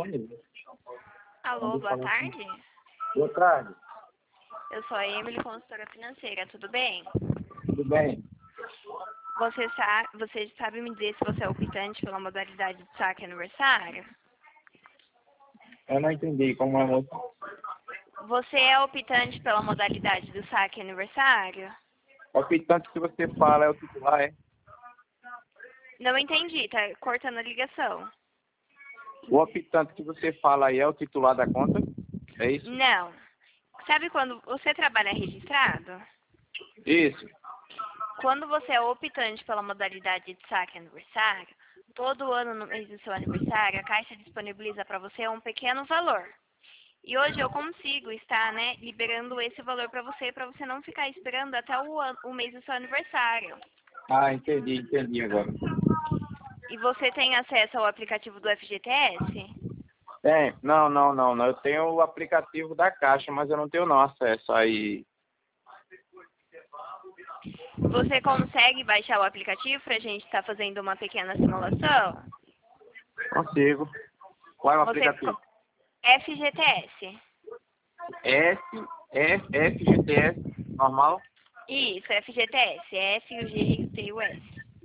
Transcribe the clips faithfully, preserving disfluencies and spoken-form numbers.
Alô, boa tarde. Boa tarde. Eu sou a Emily, consultora financeira, tudo bem? Tudo bem? Você sabe, você sabe me dizer se você é optante pela modalidade de saque aniversário? Eu não entendi como é moça. Você é optante pela modalidade do saque aniversário? O optante que você fala é o titular, é? Não entendi, tá cortando a ligação. O optante que você fala aí é o titular da conta? É isso? Não. Sabe quando você trabalha registrado? Isso. Quando você é optante pela modalidade de saque aniversário, todo ano no mês do seu aniversário, a Caixa disponibiliza para você um pequeno valor. E hoje eu consigo estar, né, liberando esse valor para você, para você não ficar esperando até o, ano, o mês do seu aniversário. Ah, entendi, entendi agora. E você tem acesso ao aplicativo do F G T S? Tem. Não, não, não, não. Eu tenho o aplicativo da Caixa, mas eu não tenho não acesso aí. Você consegue baixar o aplicativo para a gente estar fazendo uma pequena simulação? Consigo. Qual é o Você aplicativo? F G T S. S, F, F G T S, normal? Isso, F G T S. F, o G e o T e o S.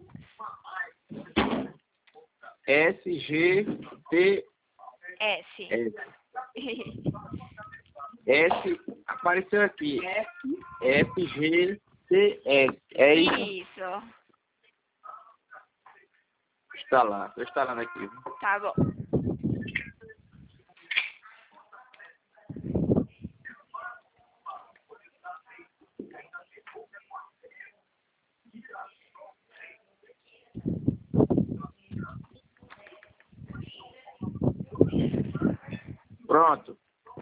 S, G, T, S. S. S, apareceu aqui. F, G, T, S. É isso? Isso. Está lá. Estou instalando aqui. Tá bom. Pronto.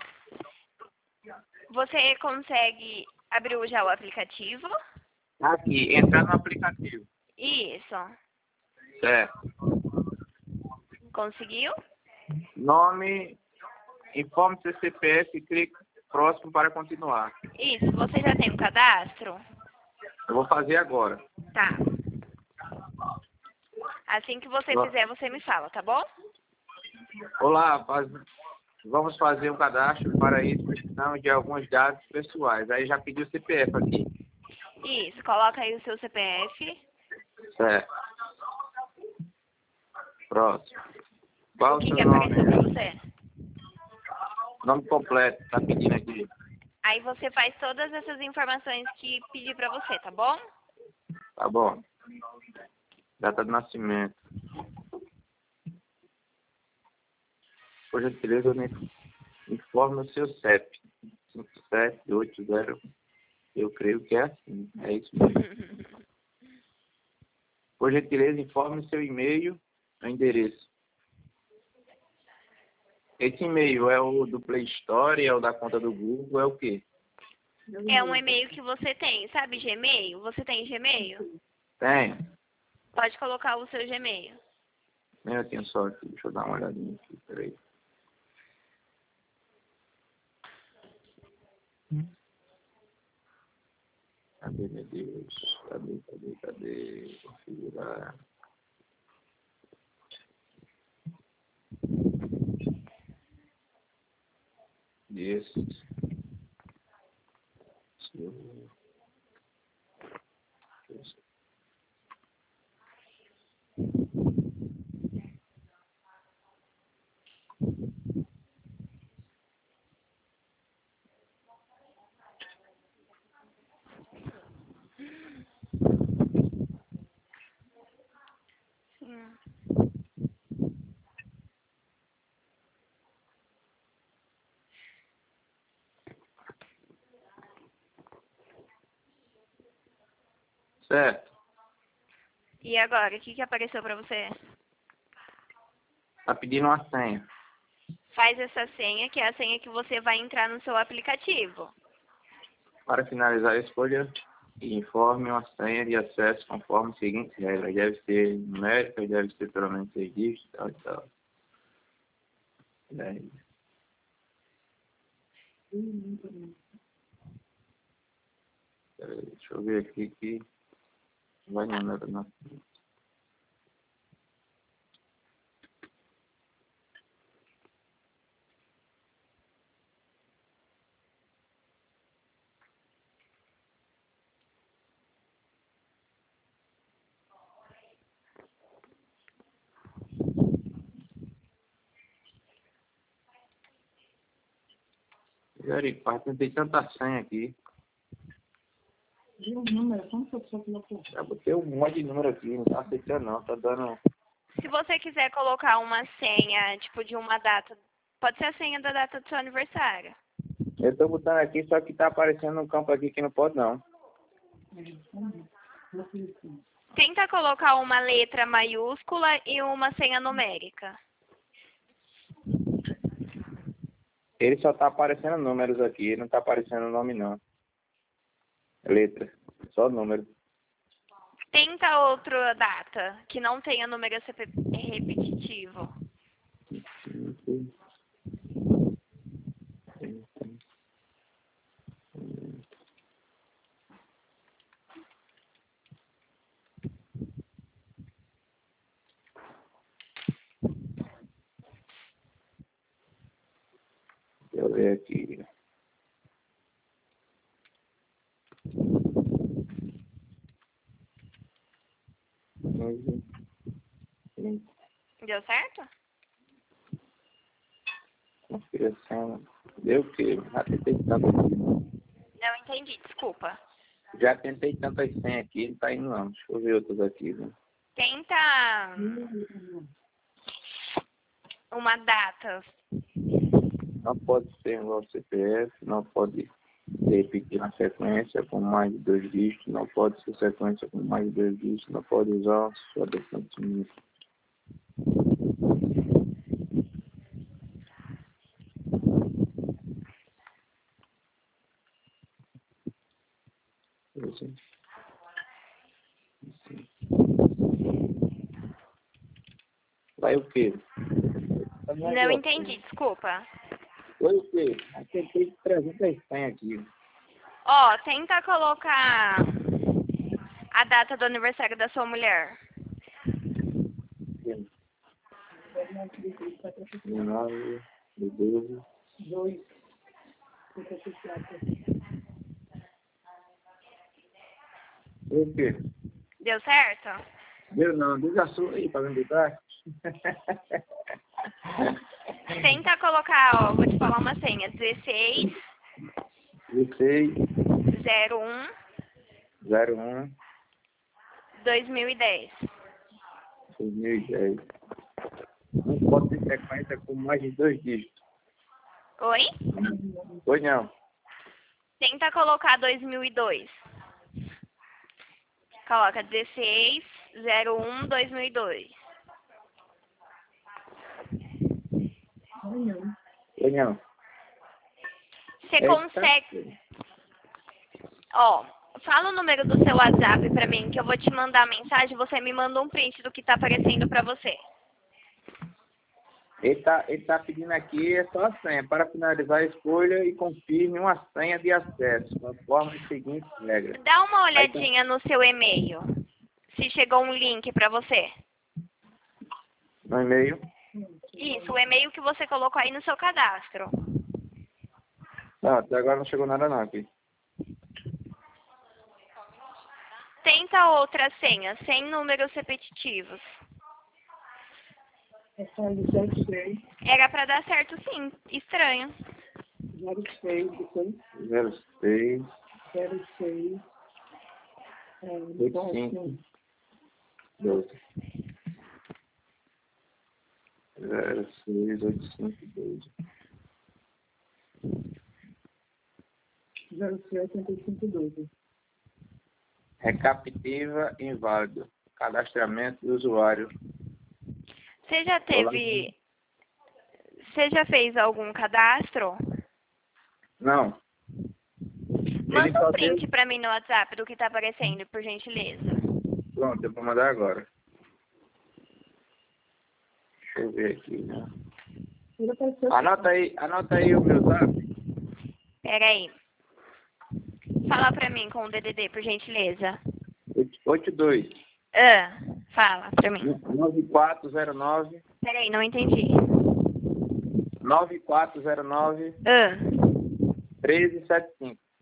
Você consegue abrir já o aplicativo? Aqui, entrar no aplicativo. Isso. Certo. Conseguiu? Nome, informe seu C P F e clique próximo para continuar. Isso. Você já tem um cadastro? Eu vou fazer agora. Tá. Assim que você Olá. fizer, você me fala, tá bom? Olá, faz... vamos fazer um cadastro. Para isso precisamos de alguns dados pessoais. Aí já pediu o C P F aqui. Isso. Coloca aí o seu C P F. Certo. Próximo. Qual O o que, seu que nome? apareceu pra você? Nome completo, tá pedindo aqui. Aí você faz todas essas informações que pedi pra você, tá bom? Tá bom. Data de nascimento. Por gentileza, me informe o seu C E P. cinco sete oito zero. Eu creio que é assim. É isso mesmo. Por gentileza, informe o seu e-mail e endereço. Esse e-mail é o do Play Store, é o da conta do Google, é o quê? É um e-mail que você tem, sabe Gmail? Você tem Gmail? Tem. Pode colocar o seu Gmail. Um minutinho só aqui, deixa eu dar uma olhadinha aqui, peraí. Cadê, meu Deus? Cadê, cadê, cadê? Configurar. Isso. Sim. Certo. E agora, o que, que apareceu pra você? Tá pedindo uma senha. Faz essa senha, que é a senha que você vai entrar no seu aplicativo. Para finalizar a escolha, informe uma senha de acesso conforme as seguintes regras. Deve ser numérica, deve ser pelo menos seis dígitos, tal e tal. dez. Peraí, deixa eu ver aqui que vai no número na frente. Misericórdia, tem tanta senha aqui. E o número, como que a pessoa colocou? Já botei um monte de número aqui, não tá aceitando não, tá dando... Se você quiser colocar uma senha, tipo, de uma data, pode ser a senha da data do seu aniversário. Eu tô botando aqui, só que tá aparecendo um campo aqui que não pode não. Tenta colocar uma letra maiúscula e uma senha numérica. Ele só tá aparecendo números aqui, não tá aparecendo nome não. Letra, só número. Tenta outra data, que não tenha número repetitivo. Deixa eu ver aqui. Deu certo? Configuração. Deu o quê? Já tentei tanto aqui. Não entendi, desculpa. Já tentei tantas senhas aqui, não tá indo não. Deixa eu ver outras aqui, né? Tenta uma data. Não pode ser igual ao C P F, não pode repetir na sequência com mais de dois dígitos, não pode ser sequência com mais de dois dígitos, não pode usar sua definição. Vai o quê? Não entendi, desculpa. Foi o quê? Eu tentei trezentas senhas aqui. Ó, tenta colocar a data do aniversário da sua mulher. nove, doze. Dois. O quê? Deu certo? Deu não, diz a sua aí, pra me ajudar. Tenta colocar, ó, vou te falar uma senha. dezesseis, dezesseis, zero um, zero um, dois mil e dez. dois mil e dez. Não pode ter sequência com mais de dois dígitos. Oi? Oi, não. Tenta colocar dois mil e dois. Coloca dezesseis, zero um, dois mil e dois. Oi, não. Você É, consegue... Ó, fala o número do seu WhatsApp pra mim, que eu vou te mandar a mensagem, você me manda um print do que tá aparecendo pra você. Ele tá, ele tá pedindo aqui, é só a senha. Para finalizar a escolha e confirme uma senha de acesso, conforme as seguintes regras. Dá uma olhadinha no seu e-mail, se chegou um link pra você. No e-mail? Isso, o e-mail que você colocou aí no seu cadastro. Não, até agora não chegou nada não aqui. Tenta outra senha, sem números repetitivos. Essa é zero seis. Era pra dar certo sim, estranho. zero seis, depois zero seis, zero seis. É, oito cinco, doze. zero seis, oito cinco, doze. zero seis, oitenta e cinco, doze. Recaptiva inválido. Cadastramento do usuário. Você já teve... Você já fez algum cadastro? Não. Manda Ele só um print deu- pra mim no WhatsApp do que tá aparecendo, por gentileza. Pronto, eu vou mandar agora. Deixa eu ver aqui, né? Ele apareceu. Anota aí, anota aí o meu zap. Pera aí. Fala pra mim com o D D D, por gentileza. oito dois, Ah, fala pra mim. nove quatro zero nove, Pera aí, não entendi. nove quatro zero nove, Ah, treze setenta e cinco.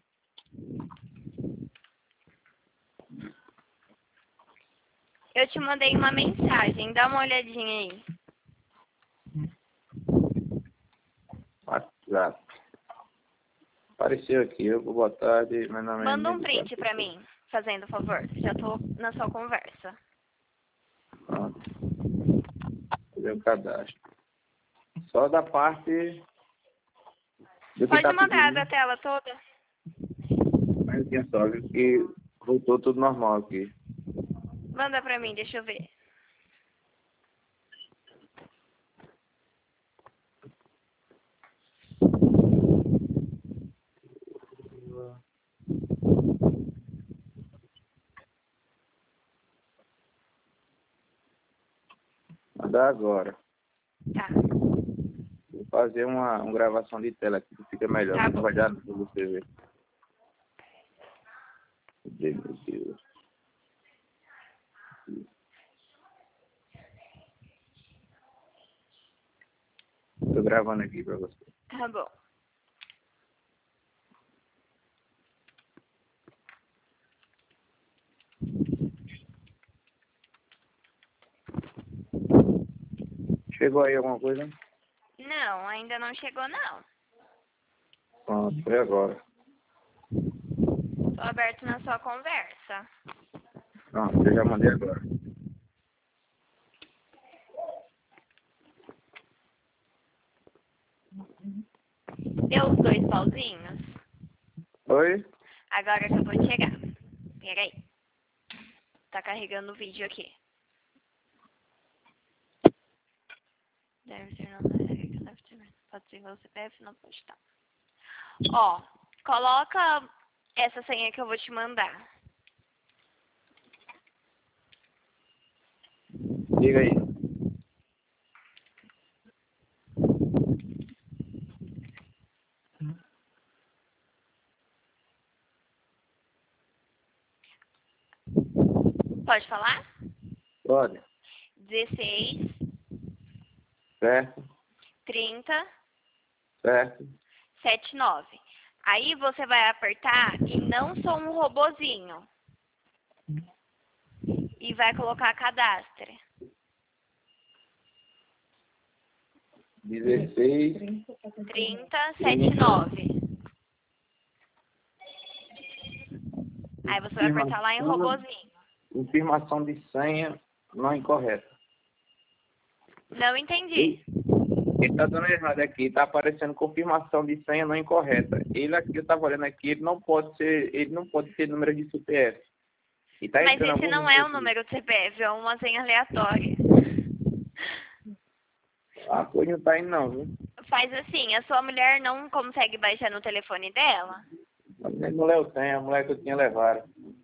eu te mandei uma mensagem, dá uma olhadinha aí. WhatsApp. Apareceu aqui, eu vou boa tarde, meu nome é... Manda um print pra mim, fazendo favor. Já tô na sua conversa. Pronto. Fazer o cadastro. Só da parte... do que Pode tá mandar pedindo. da tela toda. Mas tinha só viu, que voltou tudo normal aqui. Manda pra mim, deixa eu ver. Mandar agora. Tá. Vou fazer uma, uma gravação de tela aqui que fica melhor. Tá Não bom. vai dar pra você ver. Meu Deus. Tô gravando aqui pra você. Tá bom. Chegou aí alguma coisa? Não, ainda não chegou não. Pronto, foi agora. Tô aberto na sua conversa. Pronto, eu já mandei agora. Deu os dois pauzinhos? Oi? Agora que eu vou chegar. Peraí. Tá carregando o vídeo aqui. Deve ser não deve ser. Pode ser o C P F, não pode estar. Ó, coloca essa senha que eu vou te mandar. Diga aí. Pode falar? Pode. dezesseis, Certo, trinta, certo. setenta e nove. Aí você vai apertar e não sou um robozinho. E vai colocar cadastre. dezesseis. trinta, setenta e nove. Aí você vai apertar lá em robozinho. Confirmação de senha não incorreta. Não entendi. Ele tá dando errado aqui, tá aparecendo confirmação de senha não incorreta. Ele aqui, eu tava olhando aqui, ele não pode ser, ele não pode ter número de C P F. E tá Mas entrando esse algum não é o aqui. número do C P F, é uma senha aleatória. Ah, pois não tá indo não, viu? Faz assim, a sua mulher não consegue baixar no telefone dela? A mulher eu tenho, a mulher que eu tinha levado.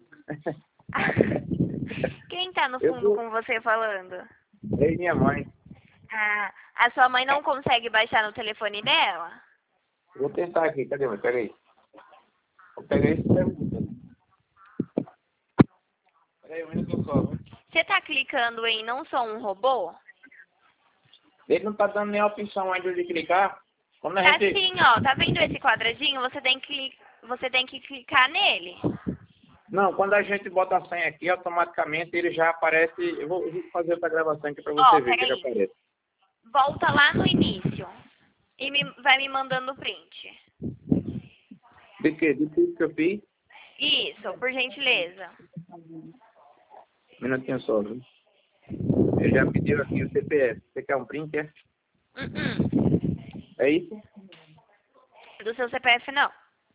Quem tá no Eu fundo vou- com você falando? Ei, minha mãe. Ah, a sua mãe não consegue baixar no telefone dela? Vou tentar aqui, cadê, mãe? Pega aí. Vou pegar esse pergunta. Peraí, um minuto só, viu? Você tá clicando em não sou um robô? Ele não tá dando nem a opção ainda de clicar. Quando a Tá gente... sim, ó. Tá vendo esse quadradinho? Você tem que, você tem que clicar nele. Não, quando a gente bota a senha aqui, automaticamente ele já aparece. Eu vou, eu vou fazer outra gravação aqui pra você Ó, ver que ele peraí. aparece. Volta lá no início. E me, vai me mandando o print. De que? De tudo que eu fiz? Isso, por gentileza. Um minutinho só, viu? Ele já pediu aqui o C P F. Você quer um print, é? Uh-uh. É isso? Do seu C P F, não.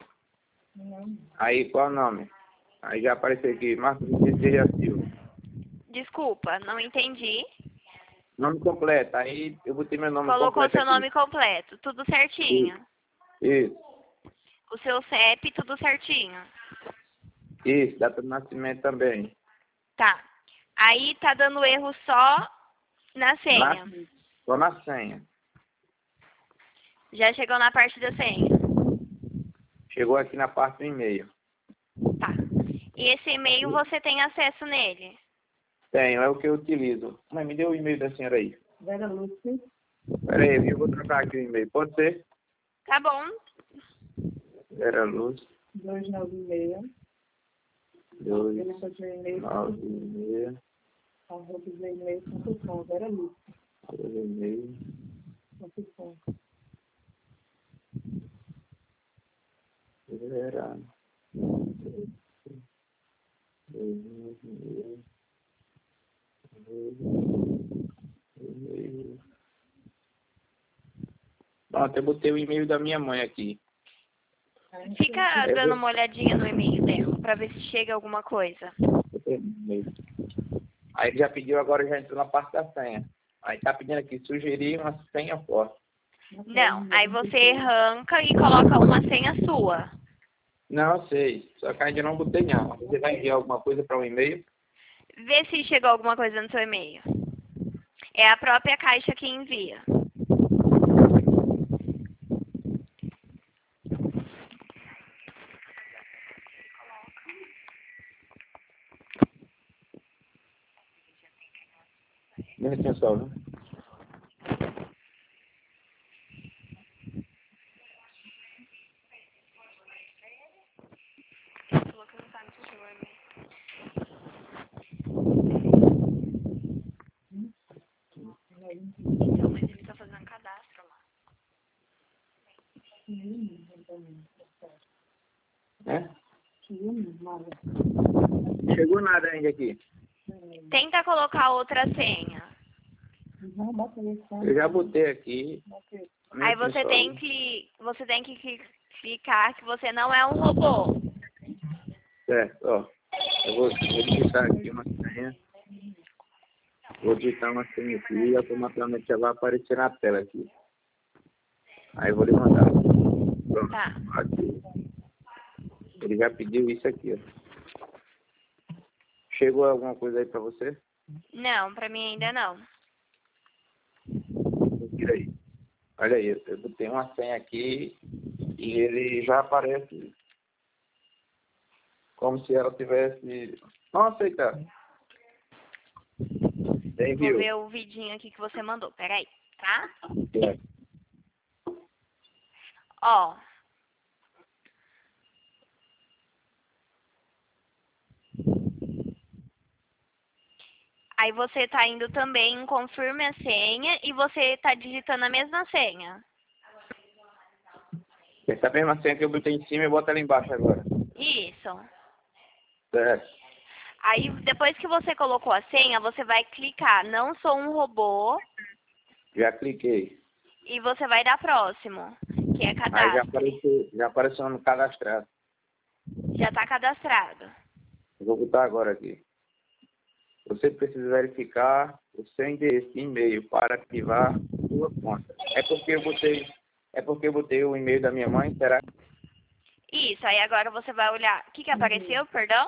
Aí, qual o nome? Aí já apareceu aqui, Marcos Vicente Silva. Desculpa, não entendi. Nome completo. Aí eu botei meu nome Colocou completo seu aqui. nome completo, tudo certinho. Isso, O seu C E P, tudo certinho. isso. Data de nascimento também. Tá. Aí tá dando erro só na senha. Na, só na senha. Já chegou na parte da senha. Chegou aqui na parte do e-mail. Tá. E esse e-mail você tem acesso nele? Tenho, é o que eu utilizo. Mas me dê o e-mail da senhora aí. Vera Lúcia, Pera aí, eu vou trocar aqui o e-mail. Pode ser? Tá bom. Vera Luz. duzentos e noventa e seis, Dois, telefone de e-mail, nove, meia, arroba gmail ponto com, Vera Lúcia, e-mail. ponto com. Pronto, eu botei o e-mail da minha mãe aqui. Fica Eu dando vou- uma olhadinha no e-mail dela, pra ver se chega alguma coisa. Botei o e-mail. Aí ele já pediu, agora já entrou na parte da senha. Aí tá pedindo aqui, sugerir uma senha forte. Não, aí você arranca e coloca uma senha sua. Não, sei. Só que ainda não botei não. Você vai enviar alguma coisa para o e-mail? Vê se chegou alguma coisa no seu e-mail. É a própria caixa que envia. Um minutinho só, viu? Falou que não sabe se chegou o e-mail. Então, mas ele tá fazendo cadastro lá. É? Chegou nada ainda aqui. Tenta colocar outra senha. Eu já botei aqui. Um Aí minutinho você só, tem viu? que você tem que cli- clicar que você não é um robô. Certo, ó. Eu vou, vou digitar aqui uma senha. Vou digitar uma senha aqui e automaticamente já vai aparecer na tela aqui. Aí eu vou lhe mandar. Pronto. Tá. Aqui. Ele já pediu isso aqui, ó. Chegou alguma coisa aí pra você? Não, pra mim ainda não. Tira aí. Olha aí, eu botei uma senha aqui e ele já aparece como se ela tivesse... Não aceitar. Vou Enviou. ver o vidinho aqui que você mandou. Peraí, tá? É. Ó. Aí você tá indo também em confirme a senha e você tá digitando a mesma senha. Essa mesma senha que eu botei em cima, eu boto ela embaixo agora. Isso. Certo. Aí depois que você colocou a senha, você vai clicar não sou um robô Já cliquei. e você vai dar próximo, que é Aí já cadastro. apareceu, já apareceu no cadastrado. Já tá cadastrado. Eu vou botar agora aqui. Você precisa verificar o seu endereço de e-mail para ativar sua conta. É porque eu botei, é porque eu botei o e-mail da minha mãe, será? Isso, aí agora você vai olhar. O que que apareceu, perdão?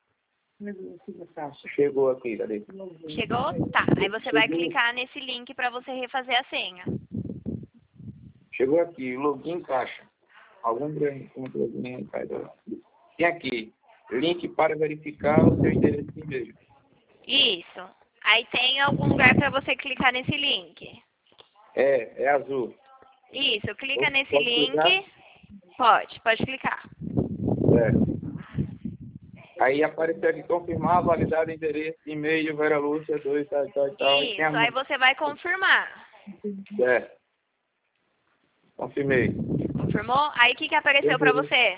Chegou aqui, cadê? Chegou? Tá. Aí você vai clicar nesse link para você refazer a senha. Chegou aqui, login caixa. Algum grande login caixa. Tem aqui, link para verificar o seu endereço de e-mail. Isso. Aí tem algum lugar para você clicar nesse link. É, é azul. Isso, clica Pode- nesse pode link. clicar? Pode, pode clicar. É. Aí apareceu aqui, confirmar a validade do endereço, e-mail, Vera Lúcia, dois, tal, tal, tal. Isso, aí você vai confirmar. É. Confirmei. Confirmou? Aí o que que apareceu para você?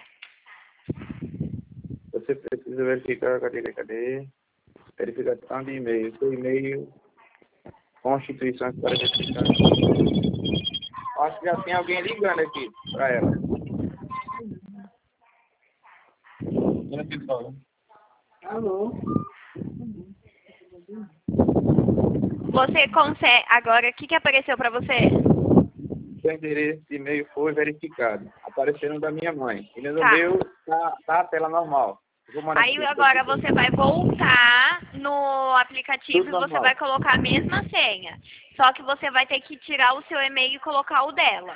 Você precisa verificar, cadê, cadê, cadê? Verificação de e-mail. Seu e-mail, constituições para verificar. Acho que já tem alguém ligando aqui para ela. Alô? Você consegue... Agora, o que que apareceu para você? Seu endereço de e-mail foi verificado. Aparecendo da minha mãe. E no Tá. meu, tá, tá a tela normal. Vou mandar Aí aqui, agora aqui. você vai voltar no aplicativo Tudo e você normal. vai colocar a mesma senha. Só que você vai ter que tirar o seu e-mail e colocar o dela.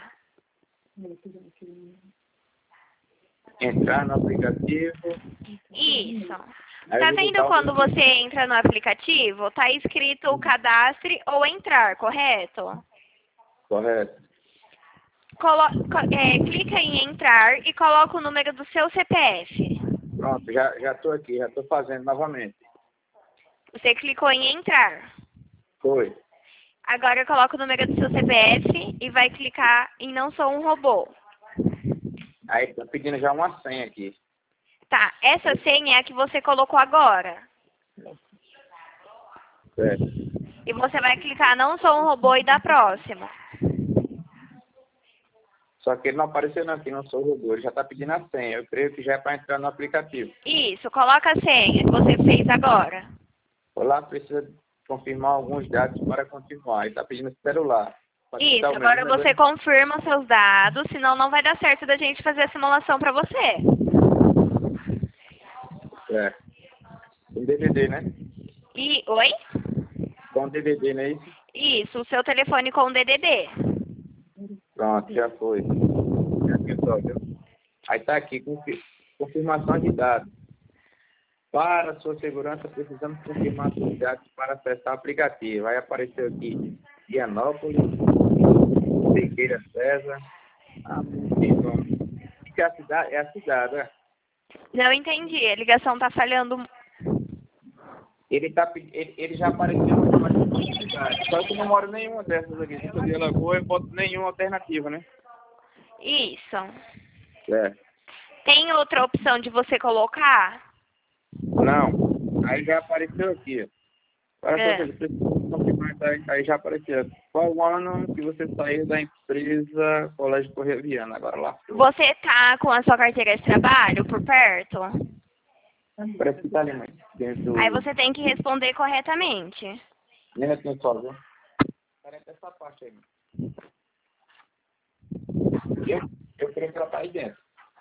Entrar no aplicativo. Isso. Aí Tá eu vou vendo botar o- quando você entra no aplicativo? Tá escrito o cadastre ou entrar, correto? Correto. Colo co- é, clica em entrar e coloca o número do seu C P F. Pronto, já, já tô aqui, já tô fazendo novamente. Você clicou em entrar. Foi. Agora coloca o número do seu C P F e vai clicar em não sou um robô. Aí tá pedindo já uma senha aqui. Tá, essa senha é a que você colocou agora. Certo. E você vai clicar não sou um robô e dar próximo. Só que ele não apareceu não, aqui no seu robô, ele já está pedindo a senha. Eu creio que já é para entrar no aplicativo. Isso, coloca a senha que você fez agora. Olá, precisa confirmar alguns dados para continuar. Ele está pedindo celular. Pode Isso, dar o agora mesmo, você né? confirma os seus dados, senão não vai dar certo da gente fazer a simulação pra você. É. Com D D D, né? E, oi? Com D D D, não é isso? Isso, o seu telefone com D D D. Pronto, já foi. Já aqui só, viu? Aí tá aqui, confi- confirmação de dados. Para sua segurança, precisamos confirmar seus dados para acessar o aplicativo. Vai aparecer aqui Vianópolis, Figueira César. Ah, não nome. Que é a cidade, é a cidade, né? Não entendi, a ligação tá falhando. Ele, tá, pe- ele, ele já apareceu no nome da cidade. Só que eu não moro em nenhuma dessas aqui. Se eu de Alagoa, eu boto nenhuma alternativa, né? Isso. É. Tem outra opção de você colocar? Não. Aí já apareceu aqui. Para É. você, você confirmar, aí, aí já apareceu. Qual o ano que você saiu da empresa Colégio Correia Viana? Agora lá. Você tá com a sua carteira de trabalho por perto? Parece que tá ali, mãe. Dentro. Aí você tem que responder corretamente. Nem aqui só, viu? Parece essa parte aí. Eu, eu creio que ela tá aí dentro.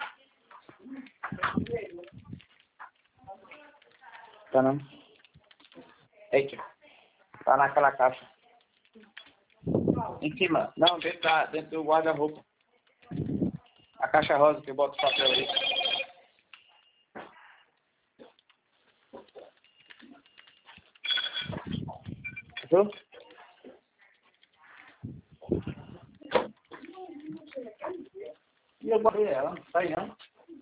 Tá não? Eita. Tá naquela caixa. Em cima. Não, dentro, da, dentro do guarda-roupa. A caixa rosa que eu boto o papel ali. Viu? E eu botei ela, não sai não.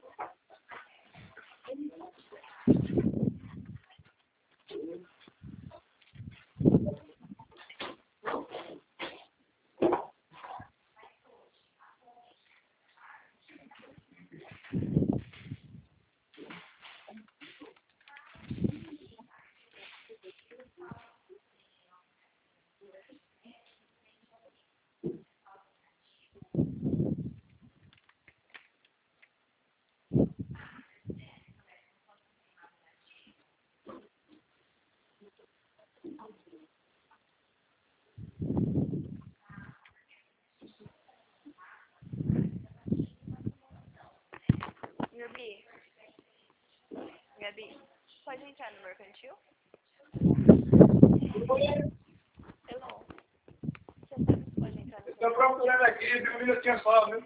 Gabi, Gabi, pode entrar no mercantil? Hello. Você pode entrar no Estou procurando aqui, viu? Um minutinho só, viu?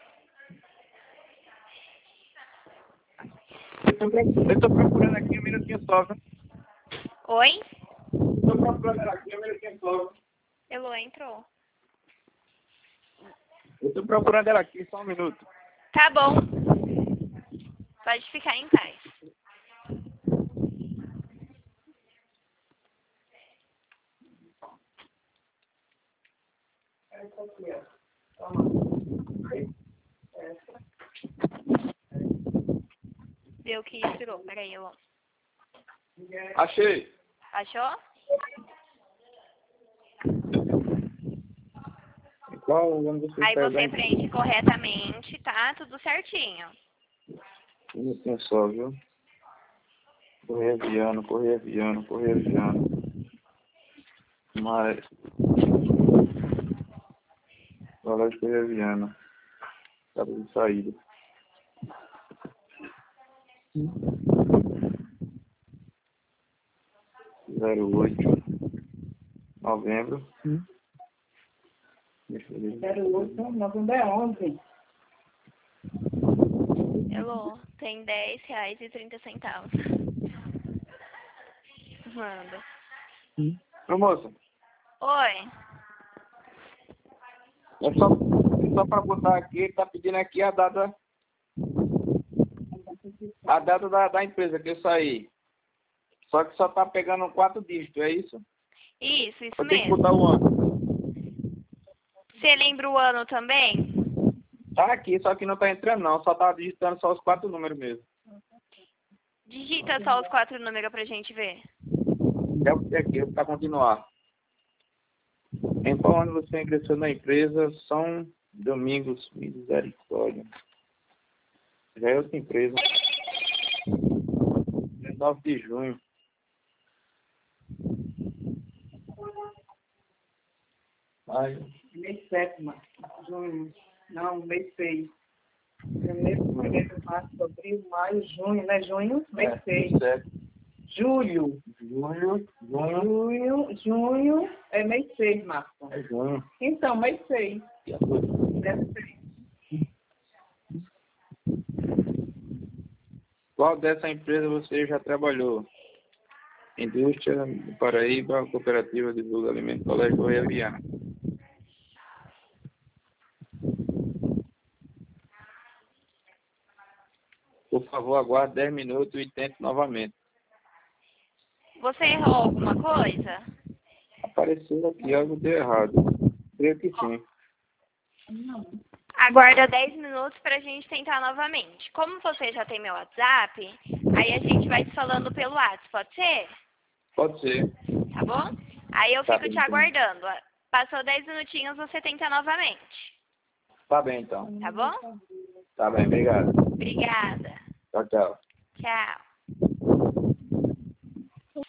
Eu estou procurando aqui um minutinho só, viu? Oi? Estou procurando ela aqui um minutinho só, viu? Hello, entrou. Eu estou procurando ela aqui, só um minuto. Tá bom. Pode ficar em paz. Deu que expirou. Peraí, Elon. Achei. Achou? Qual o ano você Aí saiu você da preenche corretamente, tá? Tudo certinho. Um minutinho só, viu? Correia Viana, Correia Viana, Correia Viana. Mas... Colégio Correia Viana. Casa de saída. zero oito. Novembro. zero oito, novembro é onze. Elô, tem dez reais e trinta centavos. Manda. Ô, moça, Oi. é só, é só pra botar aqui, ele tá pedindo aqui a data, a data da, da empresa que eu saí. Só que só tá pegando quatro dígitos, é isso? Isso, isso Eu tenho que mesmo. botar o ano. Você lembra o ano também? Tá aqui, só que não tá entrando não, só tá digitando só os quatro números mesmo. Digita só os quatro números pra gente ver. É o que é aqui, pra continuar. Em qual ano você ingressou na empresa São Domingos Misericórdia. Já é outra empresa. nove de junho. Maio. Mês sete, Marcos. Junho. Não, mês seis. Janeiro, fevereiro, março, abril, maio, junho, né? Junho, mês É, seis. sete. Julho. Junho. Junho. Junho, junho é mês seis, Marcos. É junho. Então, mês seis. E a coisa? Deve ser. Qual dessa empresa você já trabalhou? Indústria do Paraíba, Cooperativa de Vulgo Alimento, Colégio Correia Viana. Por favor, aguarde dez minutos e tente novamente. Você errou alguma coisa? Apareceu aqui algo de errado. Creio que sim. Aguarda dez minutos pra gente tentar novamente. Como você já tem meu WhatsApp, aí a gente vai te falando pelo WhatsApp, pode ser? Pode ser. Tá bom? Aí eu Tá fico bem, te então. aguardando. Passou dez minutinhos, você tenta novamente. Tá bem, então. Tá bom? Tá bem, obrigado. Obrigada. Tchau, tchau. Tchau.